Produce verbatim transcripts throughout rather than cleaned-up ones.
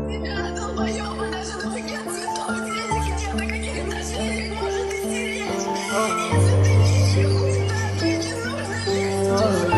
Тебя, долбоёбы, даже на букет цветов денег нет, на каких отношениях может истеречь. Если ты нищий хуй, то не нужно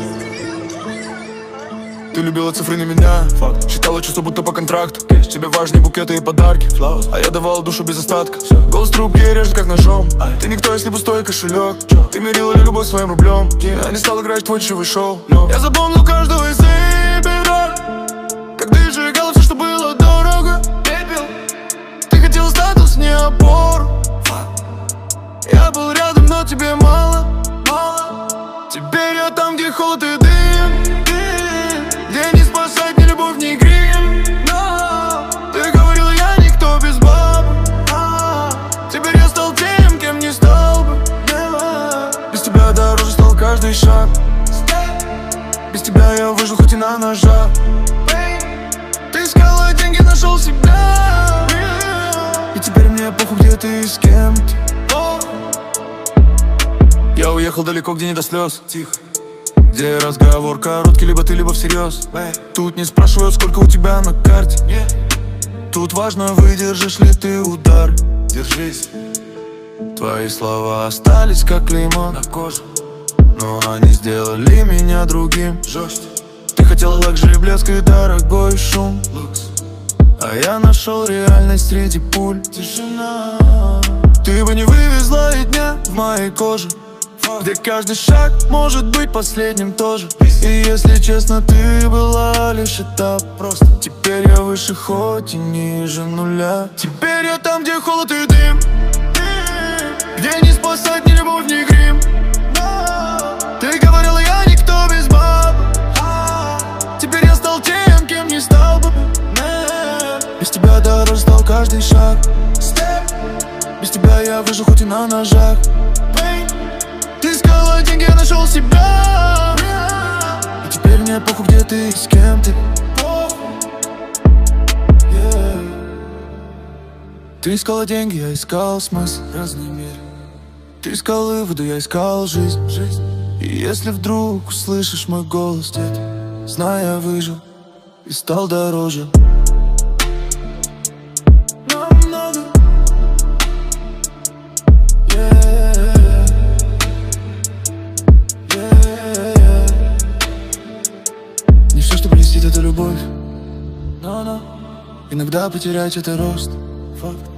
лезть. Ты любила цифры на меня, факт. Считала чувства будто по контракту. Тебе важнее букеты и подарки, а я давал душу без остатка. Голос трубки режет как ножом. Ты никто, если пустой кошелек. Ты мерила любовь своим рублем. Я не стал играть в твой дешевый шоу. Я запомнил каждого из тебя, как ты сжигала все, что было дорого. Пепел. Ты хотела статус, не опору. Я был рядом, но тебе мало, мало. Теперь я там, где холод и дым, где не спасать ни любовь, ни грим. Но ты говорила, я никто без баб. а, Теперь я стал тем, кем не стал бы. Без тебя дороже стал каждый шаг. Без тебя я выжил хоть и на ножах. Ты искала деньги, нашел себя. И теперь мне похуй, где ты и с кем ты. Я уехал далеко, где не до слез. Тихо. Где разговор короткий, либо ты, либо всерьез. Тут не спрашивают, сколько у тебя на карте. Тут важно, выдержишь ли ты удар. Держись. Твои слова остались как лимон на коже, но они сделали меня другим. Жестче. Ты хотела лакшери, блеск и дорогой шум. А я нашел реальность среди пуль. Тишина. Ты бы не вывезла и дня в моей коже, где каждый шаг может быть последним тоже. И если честно, ты была лишь этап просто. Теперь я выше, хоть и ниже нуля. Теперь я там, где холод и дым, где не спасать ни любовь, ни грим. Ты говорила, я никто без баб. Теперь я стал тем, кем не стал бы. Без тебя дороже стал каждый шаг. Без тебя я выжил, хоть и на ножах. Ты искала деньги, я нашел себя. И теперь мне похуй, где ты и с кем ты. yeah. Ты искала деньги, я искал смысл. Разный мир. Ты искал выводы, я искал жизнь. жизнь. И если вдруг услышишь мой голос, дед, знай, я выжил и стал дороже. Это любовь, но, но иногда потерять это рост. Факт.